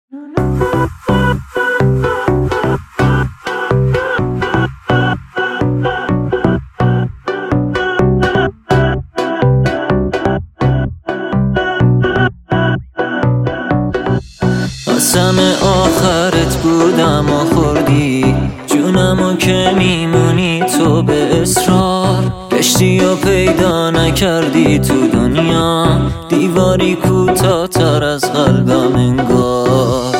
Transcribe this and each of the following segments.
قسم آخرت بودم و خوردی جونمو که میمونی تو به اصرار. کشتی و پیدا نکردی تو دنیا، دیواری کوتاه‌تر از قلبم انگار.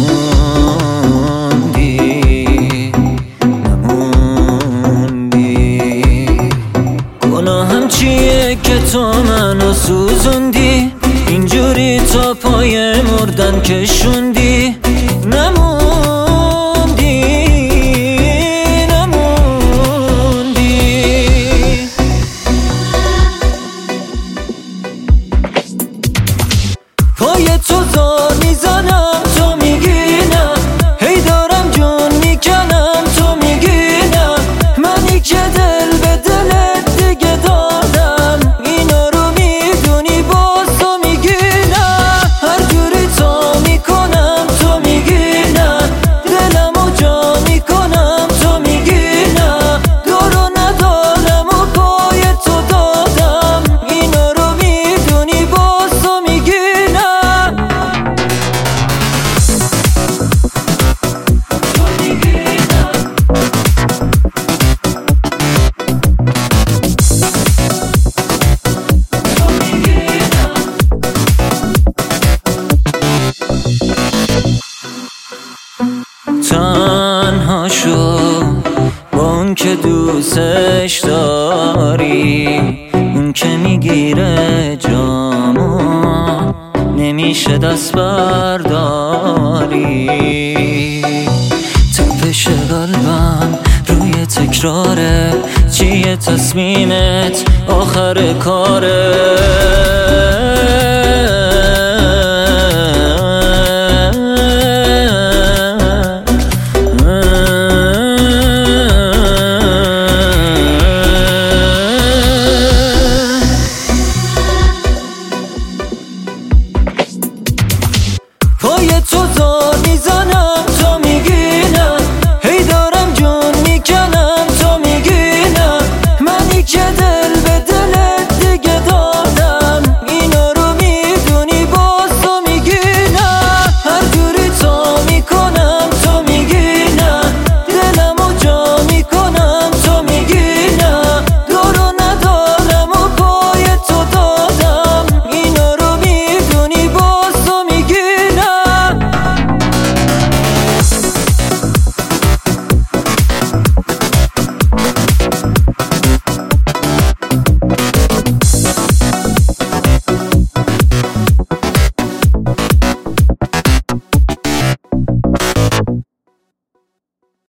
نموندی گناهم چیه که تو منو سوزوندی، اینجوری تا پای مردن کشوندی. پای تو زار میزنم تو میگی نه، هی دارم جون میکنم تو میگی نه. منی که دل به دلت دیگه دادم، اینا رو میدونی باز تو میگی نه. هر جوری تا میکنم تو میگی نه، دلمو جا میکنم تو میگی نه. دارو ندارم و پای تو دادم، اینا رو میدونی باز تو میگی نه. تنها شو با اون که دوستش داری، اون که میگیره جامو نمیشه دست برداری. تپش قلبم روی تکراره، چیه تصمیمت آخر کاره؟ پای تو زار میزنم